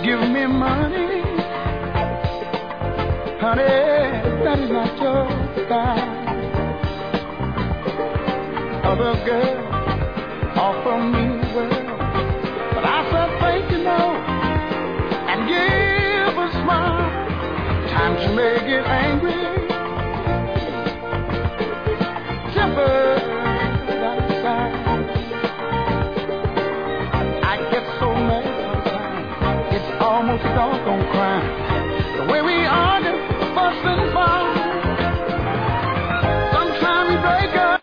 give me money. Honey, that is not your style. Other girls offer me well, but I said thank you, no, and give a smile. Times you may get angry,